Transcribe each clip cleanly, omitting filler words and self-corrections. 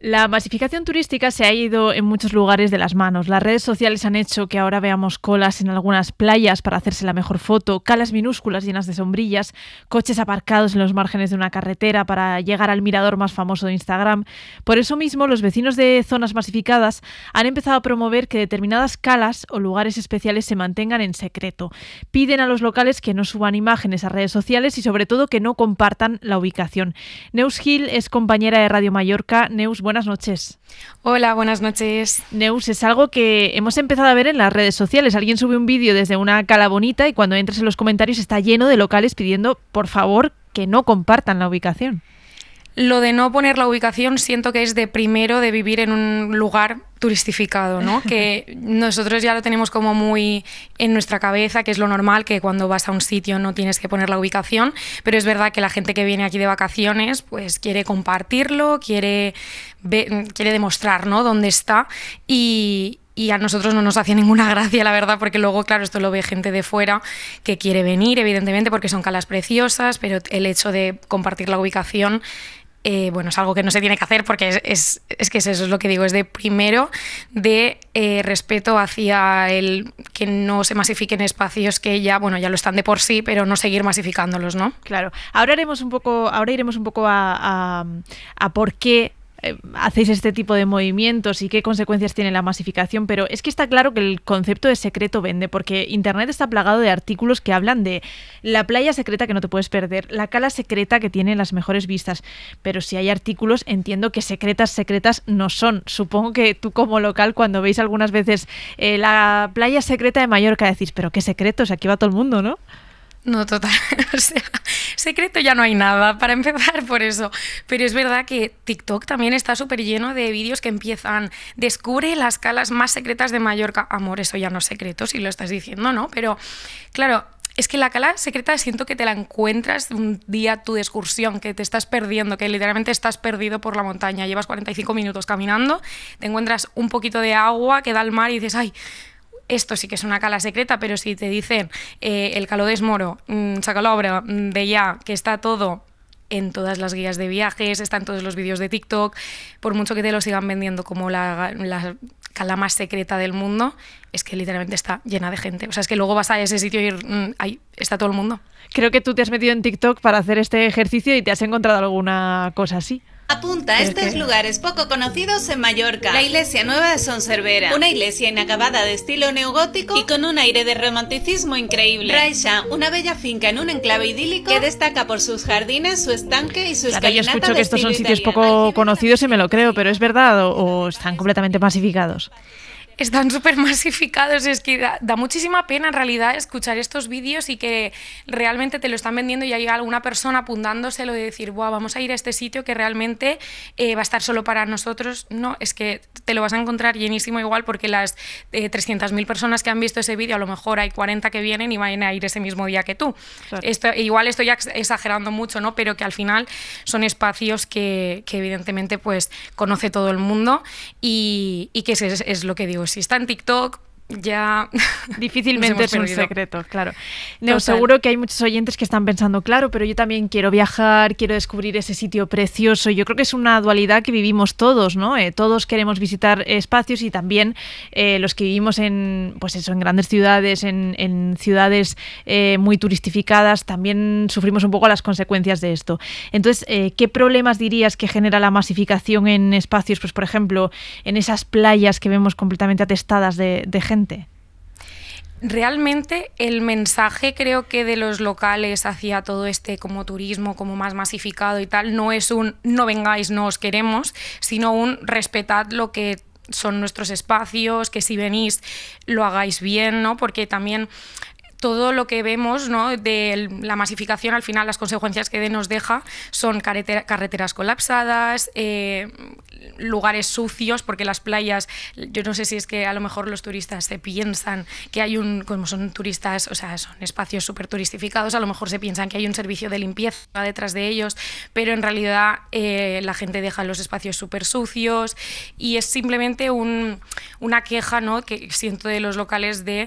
La masificación turística se ha ido en muchos lugares de las manos. Las redes sociales han hecho que ahora veamos colas en algunas playas para hacerse la mejor foto, calas minúsculas llenas de sombrillas, coches aparcados en los márgenes de una carretera para llegar al mirador más famoso de Instagram. Por eso mismo, los vecinos de zonas masificadas han empezado a promover que determinadas calas o lugares especiales se mantengan en secreto. Piden a los locales que no suban imágenes a redes sociales y sobre todo que no compartan la ubicación. Neus Gil es compañera de Radio Mallorca. Neus, buenas noches. Hola, buenas noches. Neus, es algo que hemos empezado a ver en las redes sociales. Alguien sube un vídeo desde una cala bonita y cuando entras en los comentarios está lleno de locales pidiendo, por favor, que no compartan la ubicación. Lo de no poner la ubicación siento que es de primero de vivir en un lugar turistificado, ¿no? Que nosotros ya lo tenemos como muy en nuestra cabeza, que es lo normal, que cuando vas a un sitio no tienes que poner la ubicación, pero es verdad que la gente que viene aquí de vacaciones pues quiere compartirlo, quiere demostrar, ¿no?, dónde está y a nosotros no nos hacía ninguna gracia, la verdad, porque luego, claro, esto lo ve gente de fuera que quiere venir, evidentemente, porque son calas preciosas, pero el hecho de compartir la ubicación bueno, es algo que no se tiene que hacer porque es que eso es lo que digo, es de primero de respeto hacia el que no se masifiquen espacios que ya lo están de por sí, pero no seguir masificándolos, ¿no? Claro. Ahora iremos un poco a por qué hacéis este tipo de movimientos y qué consecuencias tiene la masificación, pero es que está claro que el concepto de secreto vende, porque Internet está plagado de artículos que hablan de la playa secreta que no te puedes perder, la cala secreta que tiene las mejores vistas, pero si hay artículos, entiendo que secretas no son. Supongo que tú como local, cuando veis algunas veces la playa secreta de Mallorca, decís, pero qué secretos, aquí va todo el mundo, ¿no? No, total. O sea, secreto ya no hay nada, para empezar por eso. Pero es verdad que TikTok también está súper lleno de vídeos que empiezan, descubre las calas más secretas de Mallorca. Amor, eso ya no es secreto, si lo estás diciendo, ¿no? Pero, claro, es que la cala secreta siento que te la encuentras un día tu excursión, que te estás perdiendo, que literalmente estás perdido por la montaña. Llevas 45 minutos caminando, te encuentras un poquito de agua que da al mar y dices, ¡ay! Esto sí que es una cala secreta, pero si te dicen el Caló d'Esmoro, Sacalobra, Deià, que está todo en todas las guías de viajes, está en todos los vídeos de TikTok, por mucho que te lo sigan vendiendo como la cala más secreta del mundo, es que literalmente está llena de gente. O sea, es que luego vas a ese sitio y ahí está todo el mundo. Creo que tú te has metido en TikTok para hacer este ejercicio y te has encontrado alguna cosa así. Apunta a estos lugares poco conocidos en Mallorca. La iglesia nueva de Son Cervera, una iglesia inacabada de estilo neogótico y con un aire de romanticismo increíble. Raixa, una bella finca en un enclave idílico que destaca por sus jardines, su estanque y su escalinata. Yo escucho que estos son sitios poco conocidos y me lo creo, pero ¿es verdad o están completamente masificados? Están súper masificados, es que da muchísima pena en realidad escuchar estos vídeos y que realmente te lo están vendiendo y hay alguna persona apuntándoselo de decir, wow, vamos a ir a este sitio que realmente va a estar solo para nosotros. No, es que te lo vas a encontrar llenísimo igual porque las 300.000 personas que han visto ese vídeo, a lo mejor hay 40 que vienen y van a ir ese mismo día que tú. Claro. Igual estoy exagerando mucho, ¿no? Pero que al final son espacios que evidentemente pues conoce todo el mundo y que es lo que digo. Si está en TikTok, ya difícilmente es un secreto, claro. Neus, seguro que hay muchos oyentes que están pensando, claro, pero yo también quiero viajar, quiero descubrir ese sitio precioso. Yo creo que es una dualidad que vivimos todos, ¿no? Todos queremos visitar espacios y también los que vivimos en, pues eso, en grandes ciudades, en ciudades muy turistificadas, también sufrimos un poco las consecuencias de esto. Entonces, ¿qué problemas dirías que genera la masificación en espacios, pues por ejemplo, en esas playas que vemos completamente atestadas de gente? Realmente el mensaje creo que de los locales hacia todo este como turismo como más masificado y tal no es un no vengáis, no os queremos, sino un respetad lo que son nuestros espacios, que si venís lo hagáis bien, ¿no? Porque también todo lo que vemos, ¿no?, de la masificación, al final las consecuencias que nos deja son carreteras colapsadas, lugares sucios, porque las playas, yo no sé si es que a lo mejor los turistas se piensan que hay como son turistas, o sea, son espacios súper turistificados, a lo mejor se piensan que hay un servicio de limpieza detrás de ellos, pero en realidad la gente deja los espacios súper sucios y es simplemente una queja, ¿no?, que siento de los locales de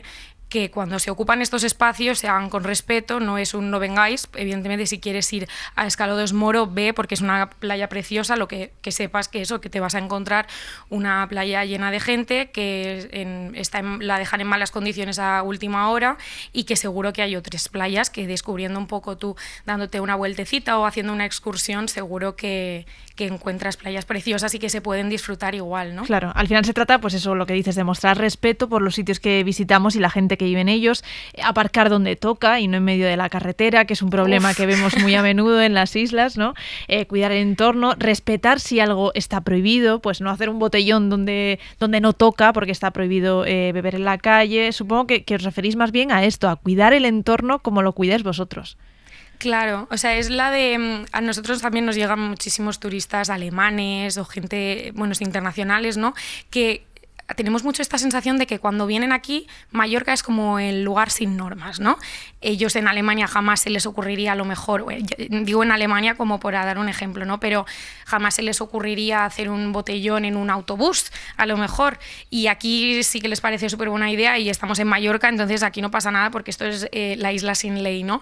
que cuando se ocupan estos espacios se hagan con respeto, no es un no vengáis. Evidentemente, si quieres ir a Escaló-dos Moro, ve, porque es una playa preciosa, lo que sepas que te vas a encontrar una playa llena de gente, que la dejan en malas condiciones a última hora, y que seguro que hay otras playas que, descubriendo un poco tú, dándote una vueltecita o haciendo una excursión, seguro que encuentras playas preciosas y que se pueden disfrutar igual, ¿no? Claro, al final se trata, pues eso, lo que dices, de mostrar respeto por los sitios que visitamos y la gente que vive en ellos, aparcar donde toca y no en medio de la carretera, que es un problema que vemos muy a menudo en las islas, ¿no? Cuidar el entorno, respetar si algo está prohibido, pues no hacer un botellón donde no toca porque está prohibido beber en la calle. Supongo que os referís más bien a esto, a cuidar el entorno como lo cuidáis vosotros. Claro, o sea, es la de... A nosotros también nos llegan muchísimos turistas alemanes o gente, internacionales, ¿no? Que tenemos mucho esta sensación de que cuando vienen aquí, Mallorca es como el lugar sin normas, ¿no? Ellos en Alemania jamás se les ocurriría, a lo mejor, digo en Alemania como para dar un ejemplo, ¿no? Pero jamás se les ocurriría hacer un botellón en un autobús, a lo mejor. Y aquí sí que les parece súper buena idea, y estamos en Mallorca, entonces aquí no pasa nada porque esto es la isla sin ley, ¿no?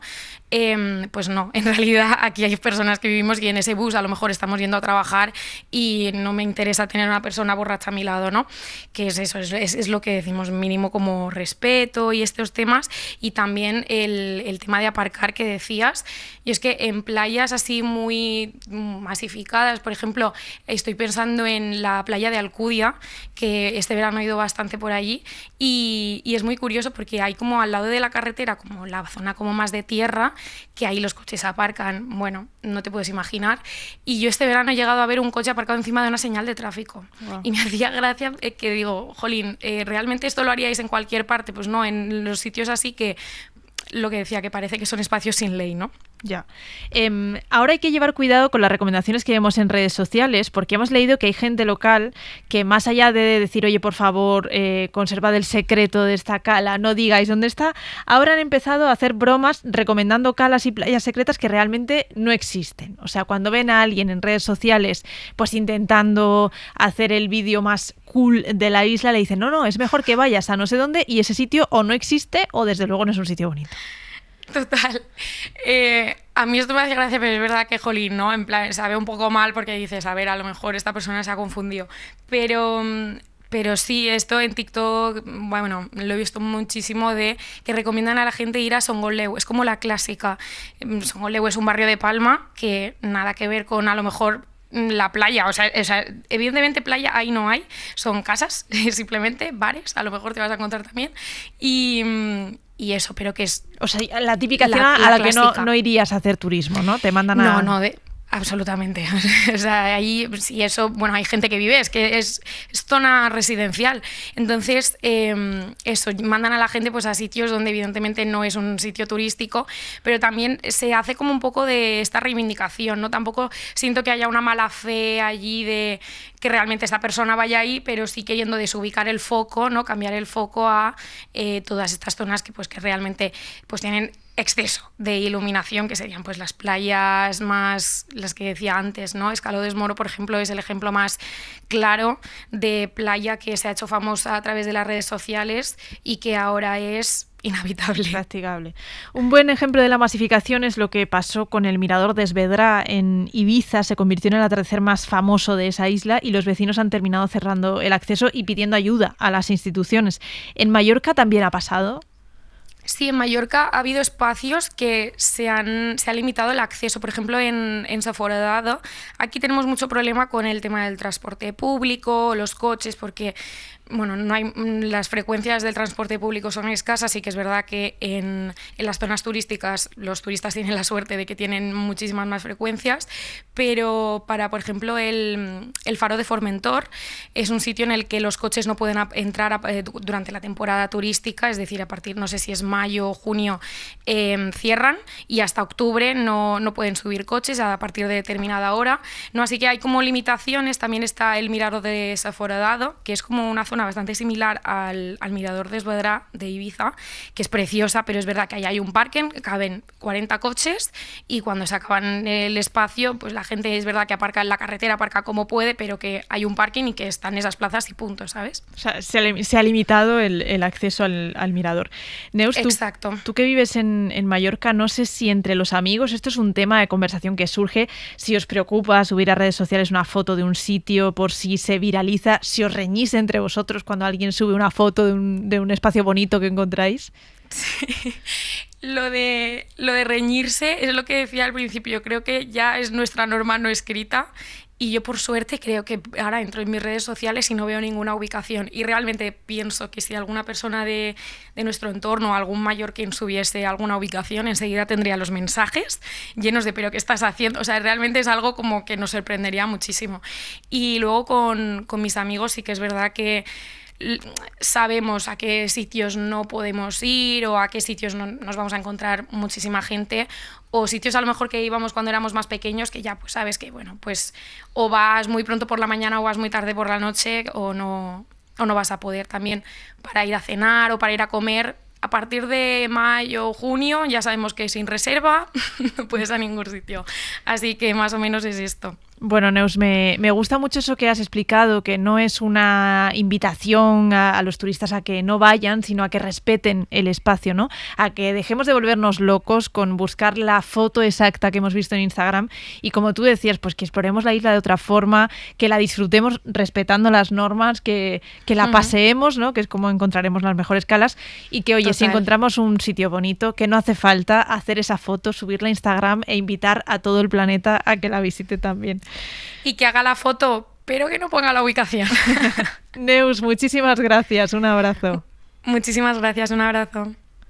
Pues no, en realidad aquí hay personas que vivimos y en ese bus a lo mejor estamos yendo a trabajar y no me interesa tener una persona borracha a mi lado, ¿no? Que es eso, es lo que decimos, mínimo como respeto y estos temas. Y también el tema de aparcar que decías. Y es que en playas así muy masificadas, por ejemplo, estoy pensando en la playa de Alcudia, que este verano he ido bastante por allí, y es muy curioso porque hay como al lado de la carretera, como la zona como más de tierra, que ahí los coches aparcan, bueno, no te puedes imaginar. Y yo este verano he llegado a ver un coche aparcado encima de una señal de tráfico. Wow. Y me hacía gracia que digo, jolín, ¿realmente esto lo haríais en cualquier parte? Pues no, en los sitios así que, lo que decía, que parece que son espacios sin ley, ¿no? Ya. Ahora hay que llevar cuidado con las recomendaciones que vemos en redes sociales, porque hemos leído que hay gente local que, más allá de decir, oye, por favor, conservad el secreto de esta cala, no digáis dónde está, ahora han empezado a hacer bromas recomendando calas y playas secretas que realmente no existen. O sea, cuando ven a alguien en redes sociales pues intentando hacer el vídeo más cool de la isla, le dicen, no, es mejor que vayas a no sé dónde, y ese sitio o no existe o desde luego no es un sitio bonito. Total. A mí esto me hace gracia, pero es verdad que, jolín, ¿no? En plan, sabe un poco mal porque dices, a ver, a lo mejor esta persona se ha confundido. Pero sí, esto en TikTok, bueno, lo he visto muchísimo, de que recomiendan a la gente ir a Songoleu. Es como la clásica. Songoleu es un barrio de Palma que nada que ver con, a lo mejor, la playa. O sea, evidentemente playa ahí no hay, son casas, simplemente bares, a lo mejor te vas a encontrar también. Y eso, pero que es... O sea, la típica zona a la que no irías a hacer turismo, ¿no? Te mandan a... No, absolutamente. O sea, ahí, sí, eso, bueno, hay gente que vive, es que es zona residencial. Entonces, eso, mandan a la gente pues a sitios donde evidentemente no es un sitio turístico, pero también se hace como un poco de esta reivindicación, ¿no? Tampoco siento que haya una mala fe allí de que realmente esta persona vaya ahí, pero sí queriendo desubicar el foco, ¿no? Cambiar el foco a todas estas zonas que realmente pues tienen exceso de iluminación, que serían pues las playas más, las que decía antes, ¿no? Escaló-dos Moro, por ejemplo, es el ejemplo más claro de playa que se ha hecho famosa a través de las redes sociales y que ahora es inhabitable. Practicable. Un buen ejemplo de la masificación es lo que pasó con el mirador de Esvedra en Ibiza. Se convirtió en el atardecer más famoso de esa isla y los vecinos han terminado cerrando el acceso y pidiendo ayuda a las instituciones. ¿En Mallorca también ha pasado? Sí, en Mallorca ha habido espacios que se ha limitado el acceso. Por ejemplo, en Saforadado, aquí tenemos mucho problema con el tema del transporte público, los coches, porque bueno, no hay, las frecuencias del transporte público son escasas. Sí que es verdad que en las zonas turísticas los turistas tienen la suerte de que tienen muchísimas más frecuencias, pero para, por ejemplo, el Faro de Formentor es un sitio en el que los coches no pueden entrar durante la temporada turística, es decir, a partir, no sé si es mayo o junio, cierran, y hasta octubre no pueden subir coches a partir de determinada hora, ¿no? Así que hay como limitaciones. También está el Mirador de Saforadado, que es como una zona zona bastante similar al Mirador de Esvedra de Ibiza, que es preciosa, pero es verdad que ahí hay un parking, caben 40 coches y cuando se acaban el espacio, pues la gente es verdad que aparca en la carretera, aparca como puede, pero que hay un parking y que están esas plazas y punto, ¿sabes? O sea, se ha limitado el acceso al mirador. Neus, Exacto. Tú que vives en Mallorca, no sé si entre los amigos, esto es un tema de conversación que surge, si os preocupa subir a redes sociales una foto de un sitio por si se viraliza, si os reñís entre vosotros cuando alguien sube una foto de un espacio bonito que encontráis. Sí. Lo de reñirse es lo que decía al principio, creo que ya es nuestra norma no escrita. Y yo, por suerte, creo que ahora entro en mis redes sociales y no veo ninguna ubicación. Y realmente pienso que si alguna persona de nuestro entorno, algún mallorquín subiese alguna ubicación, enseguida tendría los mensajes llenos de «¿pero qué estás haciendo?». O sea, realmente es algo como que nos sorprendería muchísimo. Y luego con mis amigos sí que es verdad que sabemos a qué sitios no podemos ir o a qué sitios no, nos vamos a encontrar muchísima gente, o sitios a lo mejor que íbamos cuando éramos más pequeños que ya pues sabes que bueno, pues o vas muy pronto por la mañana o vas muy tarde por la noche o no vas a poder también para ir a cenar o para ir a comer. A partir de mayo o junio ya sabemos que sin reserva no puedes a ningún sitio, así que más o menos es esto. Bueno, Neus, me gusta mucho eso que has explicado, que no es una invitación a los turistas a que no vayan, sino a que respeten el espacio, ¿no? A que dejemos de volvernos locos con buscar la foto exacta que hemos visto en Instagram y, como tú decías, pues que exploremos la isla de otra forma, que la disfrutemos respetando las normas, que la paseemos, ¿no? Que es como encontraremos las mejores calas y que, oye, si encontramos un sitio bonito, que no hace falta hacer esa foto, subirla a Instagram e invitar a todo el planeta a que la visite también. Y que haga la foto, pero que no ponga la ubicación. Neus, muchísimas gracias. Un abrazo. Muchísimas gracias. Un abrazo.